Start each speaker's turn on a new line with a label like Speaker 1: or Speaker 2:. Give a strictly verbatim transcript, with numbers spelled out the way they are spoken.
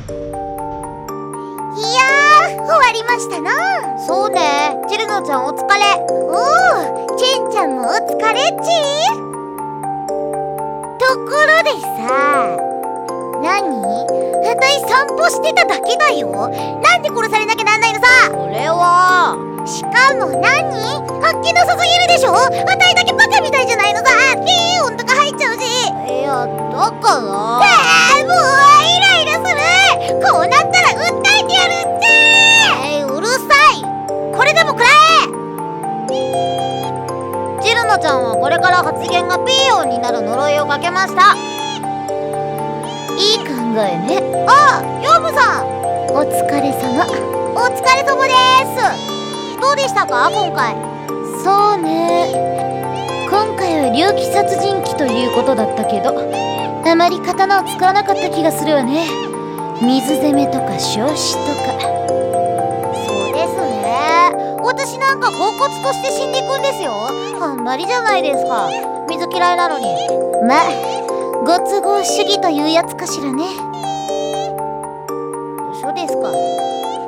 Speaker 1: いやー、終わりましたな。
Speaker 2: そうね、チルノちゃんお疲れ。
Speaker 1: おお、チェンちゃんもお疲れっち。ところでさ、何？あたい散歩してただけだよ。なんで殺されなきゃなんないのさ。
Speaker 2: これは
Speaker 1: しかも何？あっけなさすぎるでしょ。あたいだけバカみたいじゃないのさ。低音とか入っちゃうし。
Speaker 2: いや、だから
Speaker 1: えー、もうイライラする。こうなったら訴えてやるって。
Speaker 2: えー、うるさい。
Speaker 1: これでも食ら
Speaker 2: え。チルノちゃんはこれから発言がピー音になる呪いをかけました。いい考えね。
Speaker 1: ああ、ヨウムさん、
Speaker 2: お疲れ様。
Speaker 1: お疲れ様です。どうでしたか今回。
Speaker 2: そうね、今回は竜気殺人鬼ということだったけど、あまり刀を使わなかった気がするわね。水攻めとか焼死とか。
Speaker 1: そうですね。私なんか恍惚として死んでいくんですよ。
Speaker 2: あんまりじゃないですか。水嫌いなのに。まあ、ご都合主義というやつかしらね。
Speaker 1: そうですか。